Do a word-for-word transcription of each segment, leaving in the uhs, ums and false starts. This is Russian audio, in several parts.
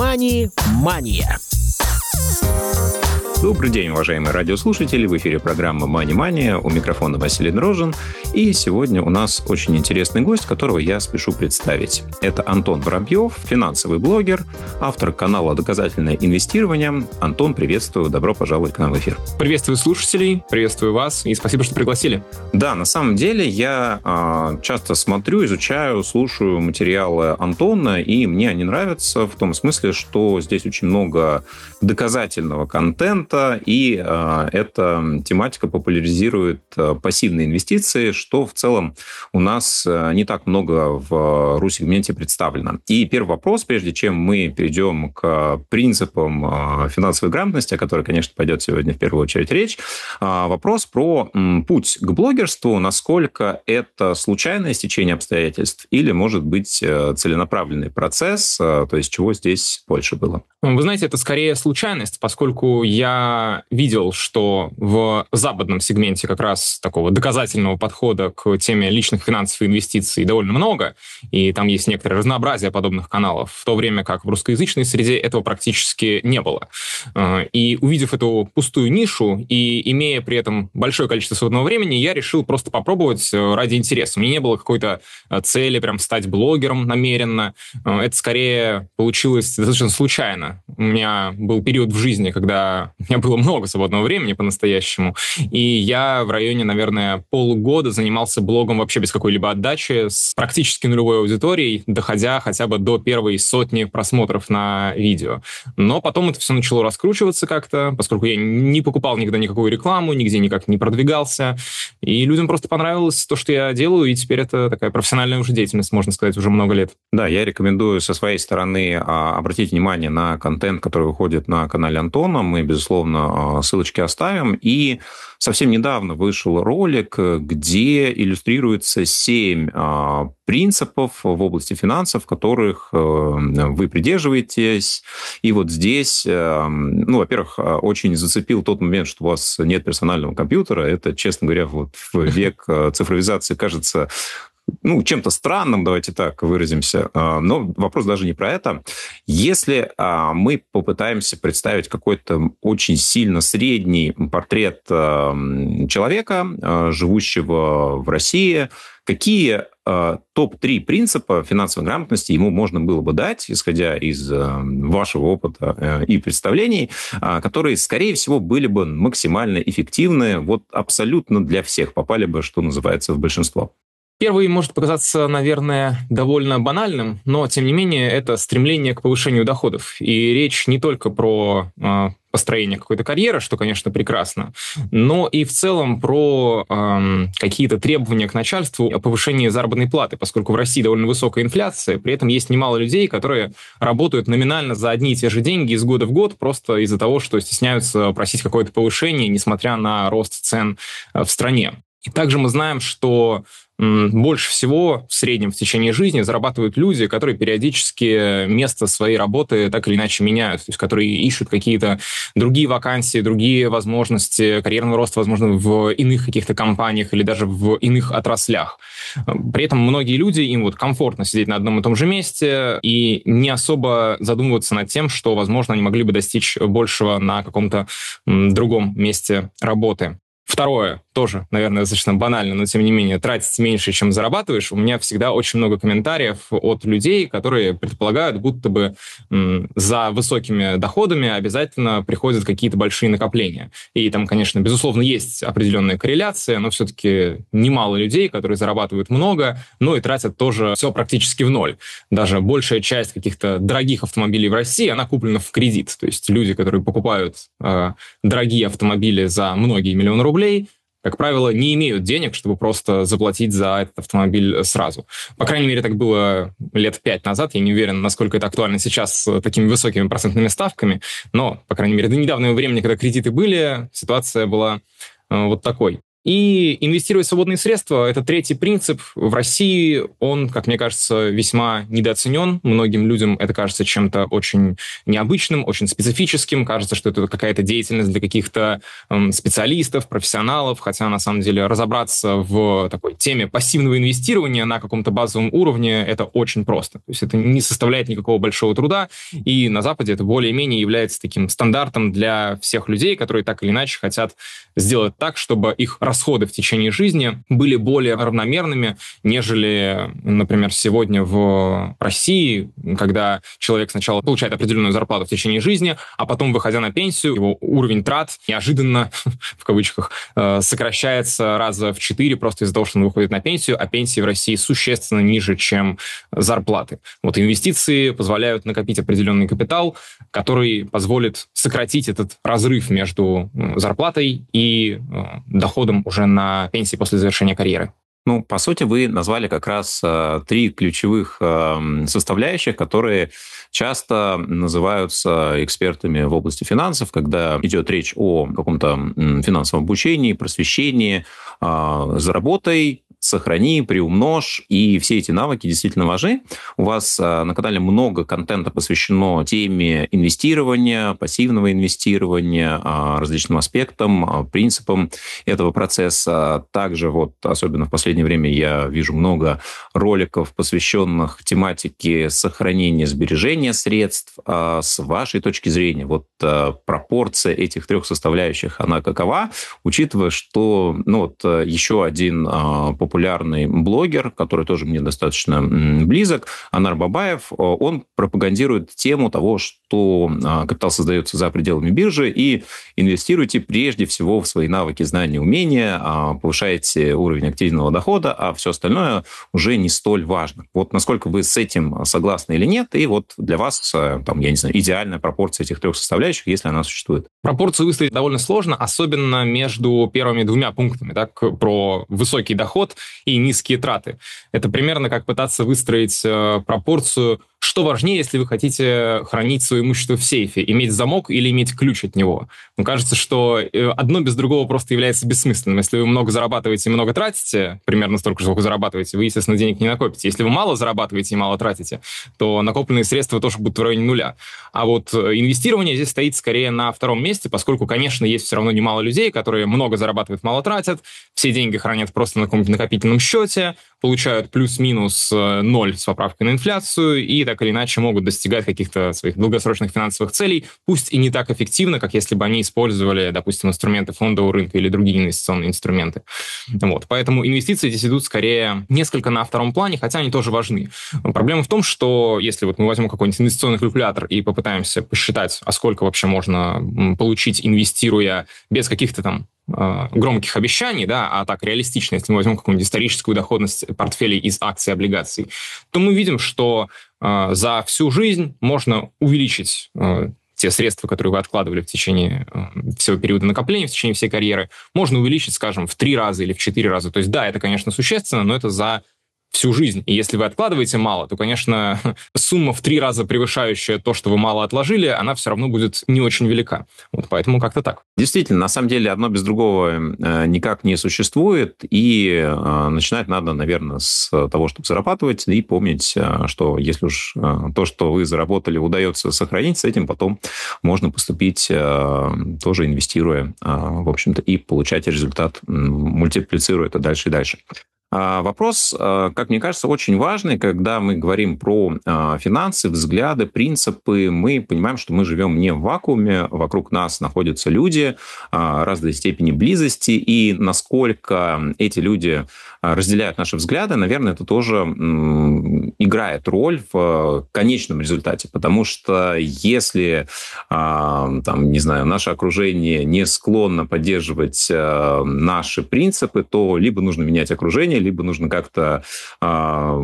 «Мани-мания». Добрый день, уважаемые радиослушатели. В эфире программа «Мани-мания». У микрофона Василий Дрожжин. И сегодня у нас очень интересный гость, которого я спешу представить. Это Антон Воробьев, финансовый блогер, автор канала «Доказательное инвестирование». Антон, приветствую. Добро пожаловать к нам в эфир. Приветствую слушателей, приветствую вас и спасибо, что пригласили. Да, на самом деле я э, часто смотрю, изучаю, слушаю материалы Антона, и мне они нравятся в том смысле, что здесь очень много доказательного контента, и э, эта тематика популяризирует э, пассивные инвестиции, что в целом у нас э, не так много в ру-сегменте представлено. И первый вопрос, прежде чем мы перейдем к принципам э, финансовой грамотности, о которой, конечно, пойдет сегодня в первую очередь речь, э, вопрос про м, путь к блогерству, насколько это случайное стечение обстоятельств или, может быть, э, целенаправленный процесс, э, то есть чего здесь больше было? Вы знаете, это скорее случайность, поскольку я видел, что в западном сегменте как раз такого доказательного подхода к теме личных финансов и инвестиций довольно много, и там есть некоторое разнообразие подобных каналов, в то время как в русскоязычной среде этого практически не было. И увидев эту пустую нишу и имея при этом большое количество свободного времени, я решил просто попробовать ради интереса. У меня не было какой-то цели прям стать блогером намеренно. Это скорее получилось достаточно случайно. У меня был период в жизни, когда у меня было много свободного времени по-настоящему, и я в районе, наверное, полугода занимался блогом вообще без какой-либо отдачи, с практически нулевой аудиторией, доходя хотя бы до первой сотни просмотров на видео. Но потом это все начало раскручиваться как-то, поскольку я не покупал никогда никакую рекламу, нигде никак не продвигался, и людям просто понравилось то, что я делаю, и теперь это такая профессиональная уже деятельность, можно сказать, уже много лет. Да, я рекомендую со своей стороны обратить внимание на контент, который выходит на канале Антона. Мы, безусловно, ссылочки оставим. И совсем недавно вышел ролик, где иллюстрируется семь принципов в области финансов, которых вы придерживаетесь. И вот здесь, ну, во-первых, очень зацепил тот момент, что у вас нет персонального компьютера. Это, честно говоря, вот в век цифровизации кажется ну, чем-то странным, давайте так выразимся. Но вопрос даже не про это. Если мы попытаемся представить какой-то очень сильно средний портрет человека, живущего в России, какие топ три принципа финансовой грамотности ему можно было бы дать, исходя из вашего опыта и представлений, которые, скорее всего, были бы максимально эффективны, вот абсолютно для всех, попали бы, что называется, в большинство? Первый может показаться, наверное, довольно банальным, но, тем не менее, это стремление к повышению доходов. И речь не только про э, построение какой-то карьеры, что, конечно, прекрасно, но и в целом про э, какие-то требования к начальству о повышении заработной платы, поскольку в России довольно высокая инфляция, при этом есть немало людей, которые работают номинально за одни и те же деньги из года в год, просто из-за того, что стесняются просить какое-то повышение, несмотря на рост цен в стране. И также мы знаем, что больше всего в среднем в течение жизни зарабатывают люди, которые периодически место своей работы так или иначе меняют, то есть которые ищут какие-то другие вакансии, другие возможности карьерного роста, возможно, в иных каких-то компаниях или даже в иных отраслях. При этом многие люди, им вот комфортно сидеть на одном и том же месте и не особо задумываться над тем, что, возможно, они могли бы достичь большего на каком-то другом месте работы. Второе, тоже, наверное, достаточно банально, но тем не менее, тратить меньше, чем зарабатываешь. У меня всегда очень много комментариев от людей, которые предполагают, будто бы м, за высокими доходами обязательно приходят какие-то большие накопления. И там, конечно, безусловно, есть определенная корреляция, но все-таки немало людей, которые зарабатывают много, но и тратят тоже все практически в ноль. Даже большая часть каких-то дорогих автомобилей в России, она куплена в кредит. То есть люди, которые покупают э, дорогие автомобили за многие миллионы рублей, как правило, не имеют денег, чтобы просто заплатить за этот автомобиль сразу. По крайней мере, так было лет пять назад. Я не уверен, насколько это актуально сейчас с такими высокими процентными ставками. Но, по крайней мере, до недавнего времени, когда кредиты были, ситуация была вот такой. И инвестировать в свободные средства — это третий принцип. В России он, как мне кажется, весьма недооценен. Многим людям это кажется чем-то очень необычным, очень специфическим. Кажется, что это какая-то деятельность для каких-то эм, специалистов, профессионалов. Хотя, на самом деле, разобраться в такой теме пассивного инвестирования на каком-то базовом уровне — это очень просто. То есть это не составляет никакого большого труда. И на Западе это более-менее является таким стандартом для всех людей, которые так или иначе хотят сделать так, чтобы их расходы в течение жизни были более равномерными, нежели, например, сегодня в России, когда человек сначала получает определенную зарплату в течение жизни, а потом, выходя на пенсию, его уровень трат неожиданно, в кавычках, сокращается раза в четыре просто из-за того, что он выходит на пенсию, а пенсии в России существенно ниже, чем зарплаты. Вот инвестиции позволяют накопить определенный капитал, который позволит сократить этот разрыв между зарплатой и доходом уже на пенсии после завершения карьеры. Ну, по сути, вы назвали как раз э, три ключевых э, составляющих, которые часто называются экспертами в области финансов, когда идет речь о каком-то финансовом обучении, просвещении, э, заработай, сохрани, приумножь, и все эти навыки действительно важны. У вас на канале много контента посвящено теме инвестирования, пассивного инвестирования, различным аспектам, принципам этого процесса. Также вот, особенно в последнее время, я вижу много роликов, посвященных тематике сохранения, сбережения средств. С вашей точки зрения, вот пропорция этих трех составляющих, она какова, учитывая, что ну, вот, еще один популярный популярный блогер, который тоже мне достаточно близок, Анар Бабаев, он пропагандирует тему того, что капитал создается за пределами биржи, и инвестируйте прежде всего в свои навыки, знания, умения, повышайте уровень активного дохода, а все остальное уже не столь важно. Вот насколько вы с этим согласны или нет, и вот для вас, там, я не знаю, идеальная пропорция этих трех составляющих, если она существует. Пропорцию выставить довольно сложно, особенно между первыми двумя пунктами, так, про высокий доход и низкие траты. Это примерно как пытаться выстроить э, пропорцию, что важнее, если вы хотите хранить свое имущество в сейфе, иметь замок или иметь ключ от него. Мне кажется, что одно без другого просто является бессмысленным. Если вы много зарабатываете и много тратите, примерно столько же, сколько зарабатываете, вы, естественно, денег не накопите. Если вы мало зарабатываете и мало тратите, то накопленные средства тоже будут в районе нуля. А вот инвестирование здесь стоит скорее на втором месте, поскольку, конечно, есть все равно немало людей, которые много зарабатывают, мало тратят, все деньги хранят просто на каком-то накопительном счете, получают плюс-минус ноль с поправкой на инфляцию и так или иначе могут достигать каких-то своих долгосрочных финансовых целей, пусть и не так эффективно, как если бы они использовали, допустим, инструменты фондового рынка или другие инвестиционные инструменты. Вот. Поэтому инвестиции здесь идут скорее несколько на втором плане, хотя они тоже важны. Проблема в том, что если вот мы возьмем какой-нибудь инвестиционный калькулятор и попытаемся посчитать, а сколько вообще можно получить, инвестируя без каких-то там громких обещаний, да, а так реалистично, если мы возьмем какую-нибудь историческую доходность портфелей из акций и облигаций, то мы видим, что э, за всю жизнь можно увеличить э, те средства, которые вы откладывали в течение э, всего периода накопления, в течение всей карьеры, можно увеличить, скажем, в три раза или в четыре раза. То есть да, это, конечно, существенно, но это за всю жизнь. И если вы откладываете мало, то, конечно, сумма в три раза превышающая то, что вы мало отложили, она все равно будет не очень велика. Вот поэтому как-то так. Действительно, на самом деле одно без другого никак не существует, и начинать надо, наверное, с того, чтобы зарабатывать, и помнить, что если уж то, что вы заработали, удается сохранить, с этим потом можно поступить, тоже инвестируя, в общем-то, и получать результат, мультиплицируя это дальше и дальше. Вопрос, как мне кажется, очень важный, когда мы говорим про финансы, взгляды, принципы. Мы понимаем, что мы живем не в вакууме, вокруг нас находятся люди разной степени близости, и насколько эти люди разделяют наши взгляды, наверное, это тоже играет роль в конечном результате, потому что если, там, не знаю, наше окружение не склонно поддерживать наши принципы, то либо нужно менять окружение, либо нужно как-то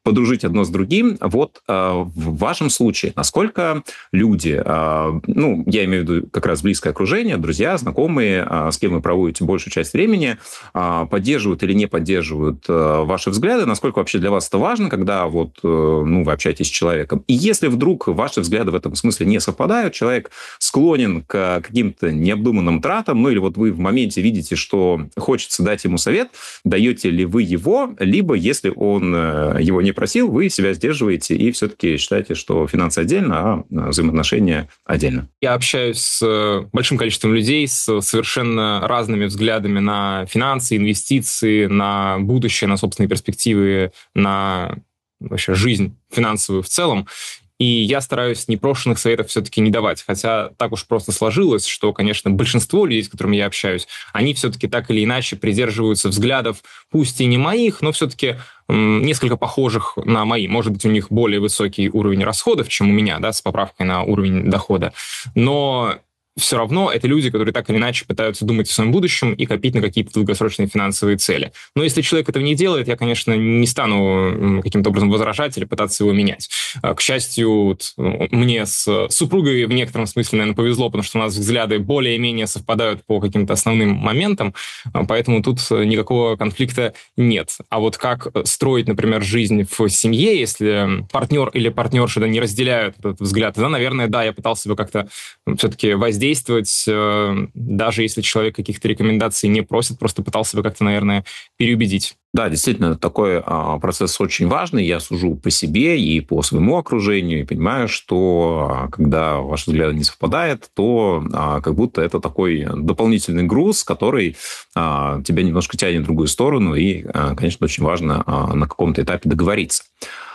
подружить одно с другим. Вот в вашем случае, насколько люди, ну, я имею в виду как раз близкое окружение, друзья, знакомые, с кем вы проводите большую часть времени, поддерживают или не поддерживают ваши взгляды, насколько вообще для вас это важно, когда вот, ну, вы общаетесь с человеком. И если вдруг ваши взгляды в этом смысле не совпадают, человек склонен к каким-то необдуманным тратам, ну, или вот вы в моменте видите, что хочется дать ему совет, даете ли вы его, либо если он его не просил, вы себя сдерживаете и все-таки считаете, что финансы отдельно, а взаимоотношения отдельно. Я общаюсь с большим количеством людей с совершенно разными взглядами на финансы, инвестиции, на будущее, на собственные перспективы, на вообще жизнь финансовую в целом. И я стараюсь непрошенных советов все-таки не давать. Хотя так уж просто сложилось, что, конечно, большинство людей, с которыми я общаюсь, они все-таки так или иначе придерживаются взглядов, пусть и не моих, но все-таки м, несколько похожих на мои. Может быть, у них более высокий уровень расходов, чем у меня, да, с поправкой на уровень дохода. Но все равно это люди, которые так или иначе пытаются думать о своем будущем и копить на какие-то долгосрочные финансовые цели. Но если человек этого не делает, я, конечно, не стану каким-то образом возражать или пытаться его менять. К счастью, мне с супругой в некотором смысле, наверное, повезло, потому что у нас взгляды более-менее совпадают по каким-то основным моментам, поэтому тут никакого конфликта нет. А вот как строить, например, жизнь в семье, если партнер или партнерша да, не разделяют этот взгляд, тогда, наверное, да, я пытался бы как-то все-таки воздействовать действовать, даже если человек каких-то рекомендаций не просит, просто пытался бы как-то, наверное, переубедить. Да, действительно, такой процесс очень важный. Я сужу по себе и по своему окружению, и понимаю, что когда ваши взгляды не совпадают, то как будто это такой дополнительный груз, который тебя немножко тянет в другую сторону, и, конечно, очень важно на каком-то этапе договориться.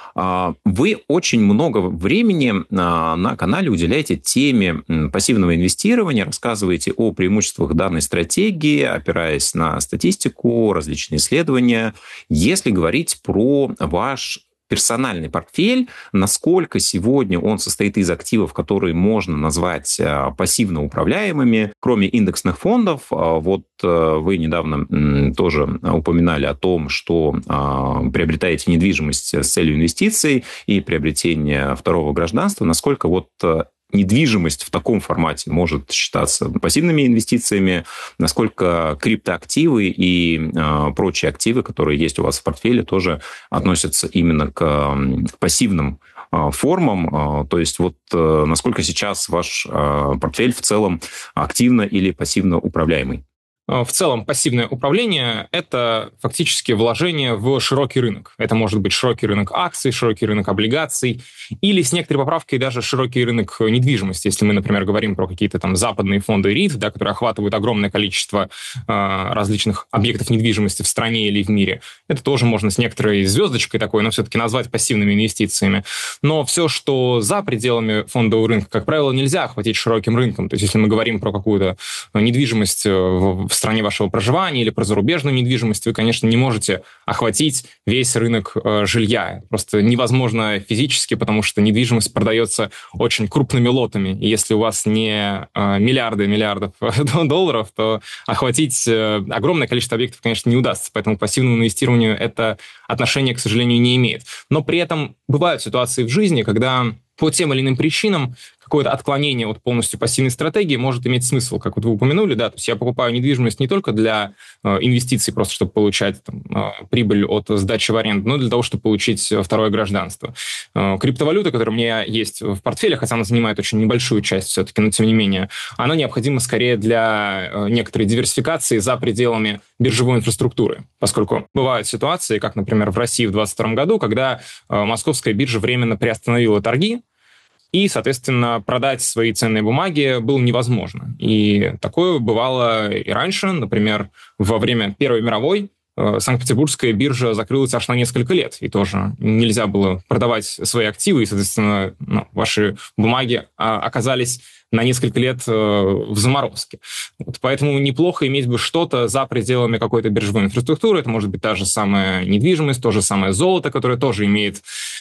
Вы очень много времени на канале уделяете теме пассивного инвестирования, рассказываете о преимуществах данной стратегии, опираясь на статистику, различные исследования. Если говорить про ваш персональный портфель, насколько сегодня он состоит из активов, которые можно назвать пассивно управляемыми, кроме индексных фондов. Вот вы недавно тоже упоминали о том, что приобретаете недвижимость с целью инвестиций и приобретения второго гражданства. Насколько вот недвижимость в таком формате может считаться пассивными инвестициями, насколько криптоактивы и э, прочие активы, которые есть у вас в портфеле, тоже относятся именно к, к пассивным э, формам. Э, то есть вот э, насколько сейчас ваш э, портфель в целом активно или пассивно управляемый? В целом, пассивное управление – это фактически вложение в широкий рынок. Это может быть широкий рынок акций, широкий рынок облигаций или с некоторой поправкой даже широкий рынок недвижимости. Если мы, например, говорим про какие-то там западные фонды РИТ, да, которые охватывают огромное количество э, различных объектов недвижимости в стране или в мире, это тоже можно с некоторой звездочкой такой, но все-таки назвать пассивными инвестициями. Но все, что за пределами фондового рынка, как правило, нельзя охватить широким рынком. То есть если мы говорим про какую-то недвижимость в в стране вашего проживания или про зарубежную недвижимость, вы, конечно, не можете охватить весь рынок э, жилья. Просто невозможно физически, потому что недвижимость продается очень крупными лотами. И если у вас не э, миллиарды миллиардов долларов, то охватить э, огромное количество объектов, конечно, не удастся. Поэтому к пассивному инвестированию это отношение, к сожалению, не имеет. Но при этом бывают ситуации в жизни, когда по тем или иным причинам какое-то отклонение от полностью пассивной стратегии может иметь смысл, как вот вы упомянули, да, то есть я покупаю недвижимость не только для э, инвестиций, просто чтобы получать там, э, прибыль от сдачи в аренду, но и для того, чтобы получить второе гражданство. Э, криптовалюта, которая у меня есть в портфеле, хотя она занимает очень небольшую часть все-таки, но тем не менее, она необходима скорее для э, некоторой диверсификации за пределами биржевой инфраструктуры, поскольку бывают ситуации, как, например, в России в двадцать втором году, когда э, московская биржа временно приостановила торги, и, соответственно, продать свои ценные бумаги было невозможно. И такое бывало и раньше. Например, во время Первой мировой Санкт-Петербургская биржа закрылась аж на несколько лет, и тоже нельзя было продавать свои активы, и, соответственно, ну, ваши бумаги а, оказались на несколько лет э, в заморозке. Вот, поэтому неплохо иметь бы что-то за пределами какой-то биржевой инфраструктуры. Это может быть та же самая недвижимость, то же самое золото, которое тоже имеет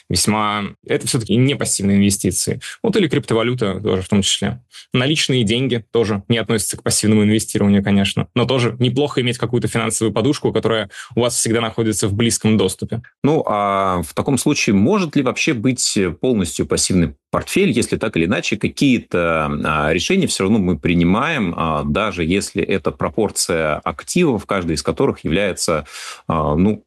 весьма... Это все-таки не пассивные инвестиции. Вот или криптовалюта тоже в том числе. Наличные деньги тоже не относятся к пассивному инвестированию, конечно, но тоже неплохо иметь какую-то финансовую подушку, которая у вас всегда находится в близком доступе. Ну, а в таком случае может ли вообще быть полностью пассивный портфель, если так или иначе какие-то а, решения все равно мы принимаем, а, даже если это пропорция активов, каждый из которых является, а, ну,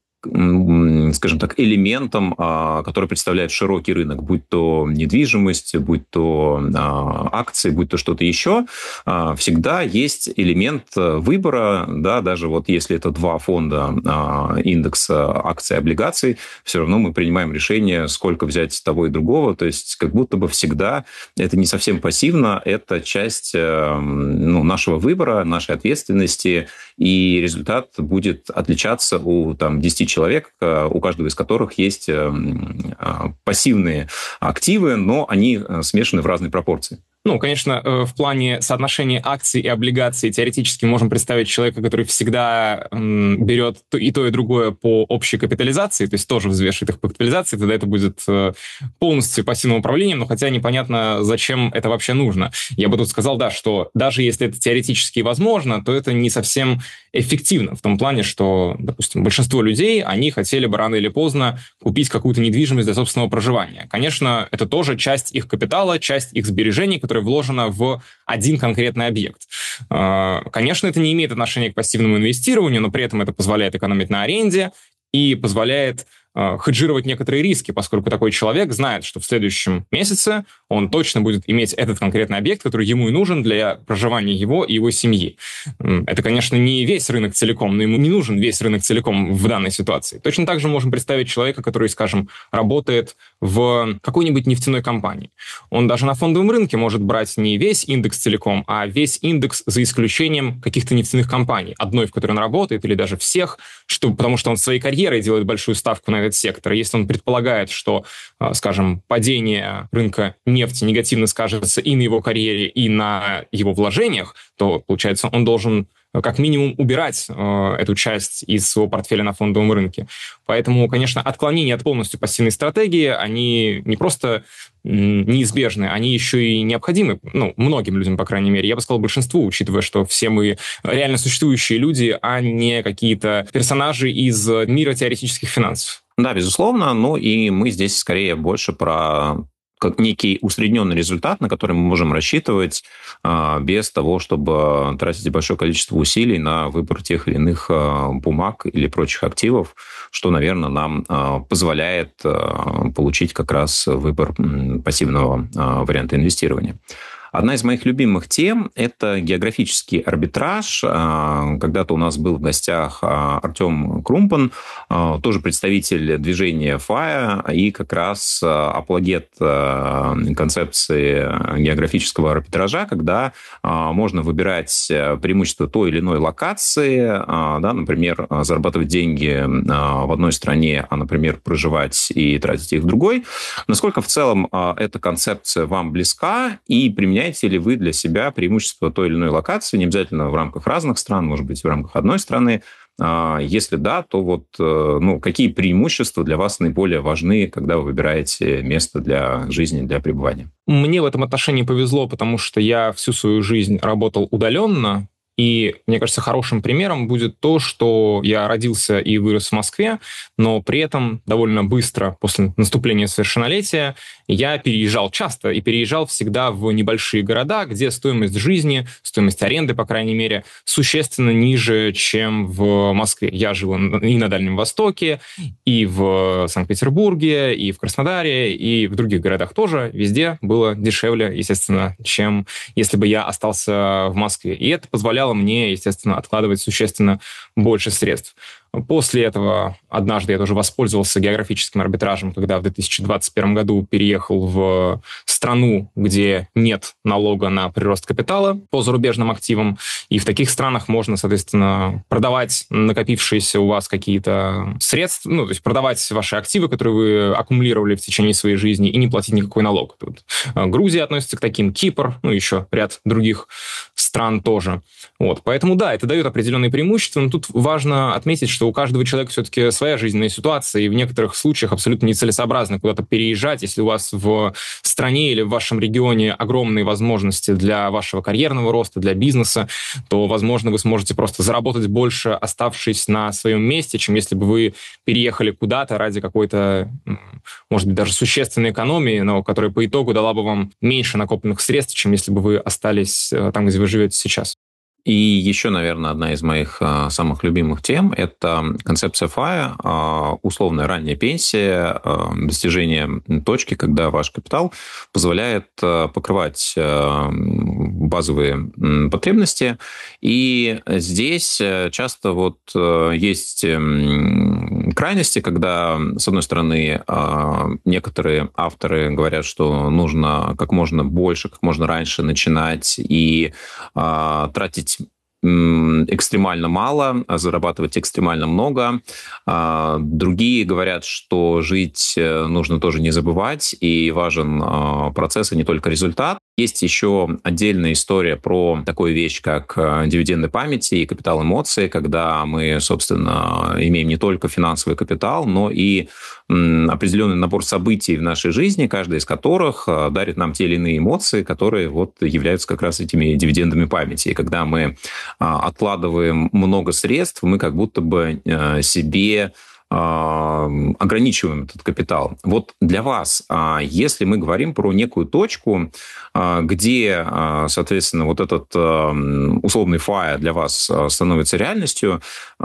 скажем так, элементом, который представляет широкий рынок, будь то недвижимость, будь то акции, будь то что-то еще, всегда есть элемент выбора, да, даже вот если это два фонда индекса акций и облигаций, все равно мы принимаем решение, сколько взять того и другого, то есть как будто бы всегда это не совсем пассивно, это часть, ну, нашего выбора, нашей ответственности, и результат будет отличаться у там, десяти человек, у каждого из которых есть пассивные активы, но они смешаны в разной пропорции. Ну, конечно, в плане соотношения акций и облигаций теоретически можем представить человека, который всегда берет и то, и другое по общей капитализации, то есть тоже взвешивает их по капитализации, тогда это будет полностью пассивным управлением, но хотя непонятно, зачем это вообще нужно. Я бы тут сказал, да, что даже если это теоретически возможно, то это не совсем эффективно в том плане, что, допустим, большинство людей, они хотели бы рано или поздно купить какую-то недвижимость для собственного проживания. Конечно, это тоже часть их капитала, часть их сбережений, которая вложена в один конкретный объект. Конечно, это не имеет отношения к пассивному инвестированию, но при этом это позволяет экономить на аренде и позволяет хеджировать некоторые риски, поскольку такой человек знает, что в следующем месяце он точно будет иметь этот конкретный объект, который ему и нужен для проживания его и его семьи. Это, конечно, не весь рынок целиком, но ему не нужен весь рынок целиком в данной ситуации. Точно так же можем представить человека, который, скажем, работает в какой-нибудь нефтяной компании. Он даже на фондовом рынке может брать не весь индекс целиком, а весь индекс за исключением каких-то нефтяных компаний, одной, в которой он работает, или даже всех, что, потому что он своей карьерой делает большую ставку на этот сектор. Если он предполагает, что, скажем, падение рынка нефти негативно скажется и на его карьере, и на его вложениях, то, получается, он должен как минимум убирать э, эту часть из своего портфеля на фондовом рынке. Поэтому, конечно, отклонения от полностью пассивной стратегии, они не просто м, неизбежны, они еще и необходимы, ну, многим людям, по крайней мере. Я бы сказал, большинству, учитывая, что все мы реально существующие люди, а не какие-то персонажи из мира теоретических финансов. Да, безусловно, но и мы здесь скорее больше про как некий усредненный результат, на который мы можем рассчитывать а, без того, чтобы тратить большое количество усилий на выбор тех или иных а, бумаг или прочих активов, что, наверное, нам а, позволяет а, получить как раз выбор м, пассивного а, варианта инвестирования. Одна из моих любимых тем – это географический арбитраж. Когда-то у нас был в гостях Артем Крумпан, тоже представитель движения эф ай эй, и как раз апологет концепции географического арбитража, когда можно выбирать преимущество той или иной локации, да, например, зарабатывать деньги в одной стране, а, например, проживать и тратить их в другой. Насколько в целом эта концепция вам близка и применяется Применяете ли вы для себя преимущество той или иной локации, не обязательно в рамках разных стран, может быть, в рамках одной страны? Если да, то вот, ну, какие преимущества для вас наиболее важны, когда вы выбираете место для жизни, для пребывания? Мне в этом отношении повезло, потому что я всю свою жизнь работал удаленно. И, мне кажется, хорошим примером будет то, что я родился и вырос в Москве, но при этом довольно быстро после наступления совершеннолетия я переезжал часто и переезжал всегда в небольшие города, где стоимость жизни, стоимость аренды, по крайней мере, существенно ниже, чем в Москве. Я жил и на Дальнем Востоке, и в Санкт-Петербурге, и в Краснодаре, и в других городах тоже. Везде было дешевле, естественно, чем если бы я остался в Москве. И это позволяло мне, естественно, откладывать существенно больше средств. После этого однажды я тоже воспользовался географическим арбитражем, когда в две тысячи двадцать первом году переехал в страну, где нет налога на прирост капитала по зарубежным активам. И в таких странах можно, соответственно, продавать накопившиеся у вас какие-то средства, ну, то есть продавать ваши активы, которые вы аккумулировали в течение своей жизни, и не платить никакой налог. Тут Грузия относится к таким, Кипр, ну, еще ряд других стран тоже. Вот. Поэтому, да, это дает определенные преимущества, но тут важно отметить, что у каждого человека все-таки своя жизненная ситуация, и в некоторых случаях абсолютно нецелесообразно куда-то переезжать, если у вас в стране или в вашем регионе огромные возможности для вашего карьерного роста, для бизнеса, то, возможно, вы сможете просто заработать больше, оставшись на своем месте, чем если бы вы переехали куда-то ради какой-то, может быть, даже существенной экономии, но которая по итогу дала бы вам меньше накопленных средств, чем если бы вы остались там, где вы живете сейчас. И еще, наверное, одна из моих а, самых любимых тем – это концепция эф ай, а, условная ранняя пенсия, а, достижение точки, когда ваш капитал позволяет а, покрывать а, базовые м, потребности. И здесь часто вот а, есть м, крайности, когда, с одной стороны, а, некоторые авторы говорят, что нужно как можно больше, как можно раньше начинать и а, тратить экстремально мало, а зарабатывать экстремально много. Другие говорят, что жить нужно тоже не забывать, и важен процесс, а не только результат. Есть еще отдельная история про такую вещь, как дивиденды памяти и капитал эмоций, когда мы, собственно, имеем не только финансовый капитал, но и определенный набор событий в нашей жизни, каждая из которых дарит нам те или иные эмоции, которые вот являются как раз этими дивидендами памяти. И когда мы откладываем много средств, мы как будто бы себе ограничиваем этот капитал. Вот для вас, если мы говорим про некую точку, где, соответственно, вот этот условный эф ай для вас становится реальностью,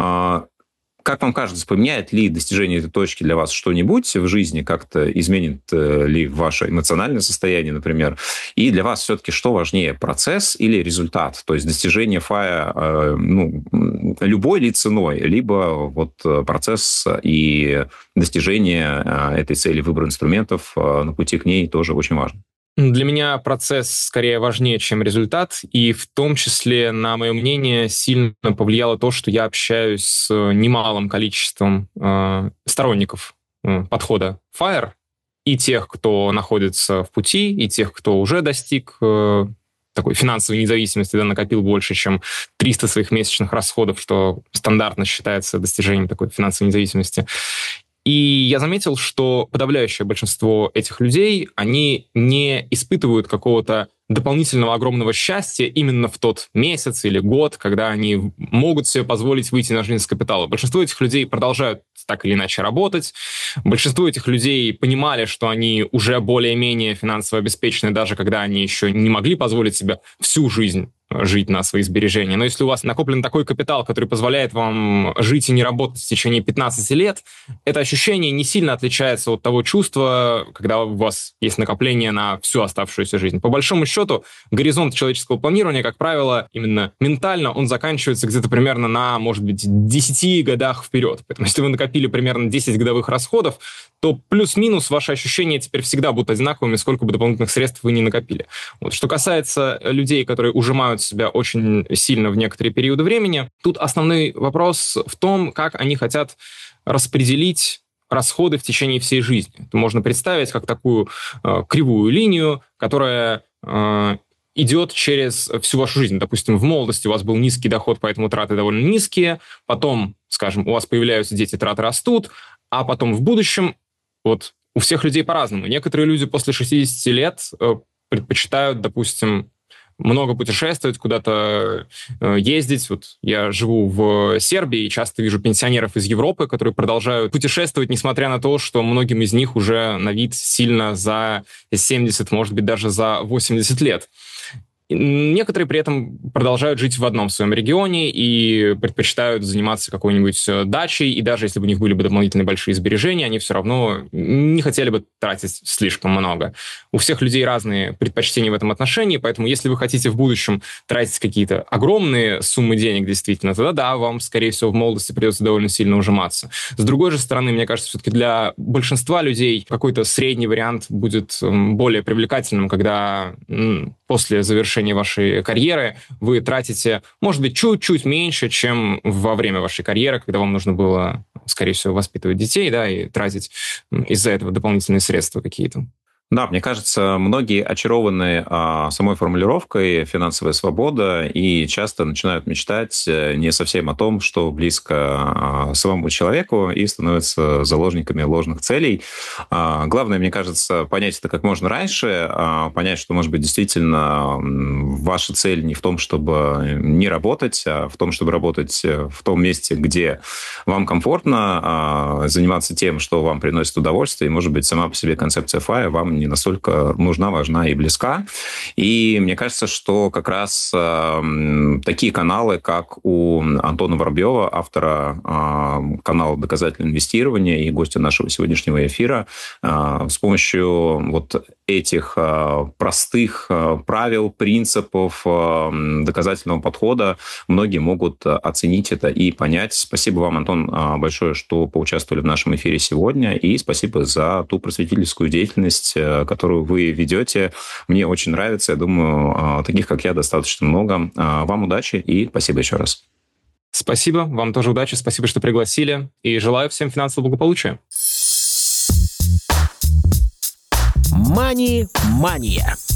как вам кажется, поменяет ли достижение этой точки для вас что-нибудь в жизни, как-то изменит ли ваше эмоциональное состояние, например? И для вас все-таки что важнее, процесс или результат? То есть достижение эф ай, ну, любой ли ценой, либо вот процесс и достижение этой цели, выбор инструментов на пути к ней тоже очень важно. Для меня процесс скорее важнее, чем результат, и в том числе, на мое мнение, сильно повлияло то, что я общаюсь с немалым количеством э, сторонников э, подхода фаер, и тех, кто находится в пути, и тех, кто уже достиг э, такой финансовой независимости, да, накопил больше, чем триста своих месячных расходов, что стандартно считается достижением такой финансовой независимости. И я заметил, что подавляющее большинство этих людей, они не испытывают какого-то дополнительного огромного счастья именно в тот месяц или год, когда они могут себе позволить выйти на жизнь с капитала. Большинство этих людей продолжают так или иначе работать. Большинство этих людей понимали, что они уже более-менее финансово обеспечены, даже когда они еще не могли позволить себе всю жизнь жить на свои сбережения. Но если у вас накоплен такой капитал, который позволяет вам жить и не работать в течение пятнадцати лет, это ощущение не сильно отличается от того чувства, когда у вас есть накопление на всю оставшуюся жизнь. По большому счету, горизонт человеческого планирования, как правило, именно ментально, он заканчивается где-то примерно на, может быть, десяти годах вперед. Поэтому если вы накопили примерно десять годовых расходов, то плюс-минус ваши ощущения теперь всегда будут одинаковыми, сколько бы дополнительных средств вы ни накопили. Вот. Что касается людей, которые ужимают себя очень сильно в некоторые периоды времени, тут основной вопрос в том, как они хотят распределить расходы в течение всей жизни. Это можно представить как такую э, кривую линию, которая э, идет через всю вашу жизнь. Допустим, в молодости у вас был низкий доход, поэтому траты довольно низкие. Потом, скажем, у вас появляются дети, траты растут, а потом в будущем, вот у всех людей по-разному. Некоторые люди после шестидесяти лет э, предпочитают, допустим, много путешествовать, куда-то э, ездить. Вот я живу в Сербии и часто вижу пенсионеров из Европы, которые продолжают путешествовать, несмотря на то, что многим из них уже на вид сильно за семьдесят, может быть, даже за восемьдесят лет. Некоторые при этом продолжают жить в одном своем регионе и предпочитают заниматься какой-нибудь дачей, и даже если бы у них были бы дополнительные большие сбережения, они все равно не хотели бы тратить слишком много. У всех людей разные предпочтения в этом отношении, поэтому если вы хотите в будущем тратить какие-то огромные суммы денег действительно, тогда да, вам, скорее всего, в молодости придется довольно сильно ужиматься. С другой же стороны, мне кажется, все-таки для большинства людей какой-то средний вариант будет более привлекательным, когда после завершения вашей карьеры вы тратите, может быть, чуть-чуть меньше, чем во время вашей карьеры, когда вам нужно было, скорее всего, воспитывать детей, да, и тратить из-за этого дополнительные средства какие-то. Да, мне кажется, многие очарованы а, самой формулировкой «финансовая свобода» и часто начинают мечтать не совсем о том, что близко а, самому человеку, и становятся заложниками ложных целей. А, главное, мне кажется, понять это как можно раньше, а, понять, что, может быть, действительно ваша цель не в том, чтобы не работать, а в том, чтобы работать в том месте, где вам комфортно, а, заниматься тем, что вам приносит удовольствие, и, может быть, сама по себе концепция эф эй вам не настолько нужна, важна и близка. И мне кажется, что как раз э, такие каналы, как у Антона Воробьева, автора э, канала «Доказательное инвестирование» и гостя нашего сегодняшнего эфира, э, с помощью вот этих э, простых э, правил, принципов, э, доказательного подхода многие могут оценить это и понять. Спасибо вам, Антон, э, большое, что поучаствовали в нашем эфире сегодня, и спасибо за ту просветительскую деятельность, которую вы ведете. Мне очень нравится. Я думаю, таких, как я, достаточно много. Вам удачи и спасибо еще раз. Спасибо. Вам тоже удачи. Спасибо, что пригласили. И желаю всем финансового благополучия. Мани-мания.